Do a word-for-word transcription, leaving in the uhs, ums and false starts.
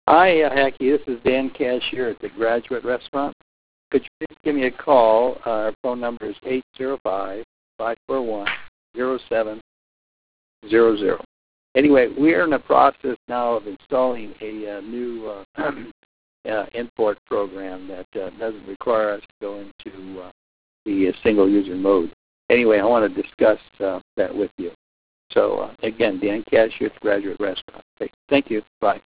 Hi, uh, Hacky. This is Dan Cashier at the Graduate Restaurant. Could you please give me a call? Uh, our phone number is eight zero five, five four one, zero seven zero zero. Anyway, we are in the process now of installing a uh, new uh, uh, import program that uh, doesn't require us to go into uh, the uh, single-user mode. Anyway, I want to discuss uh, that with you. So, uh, again, Dan Cashier at the Graduate Restaurant. Okay, thank you. Bye.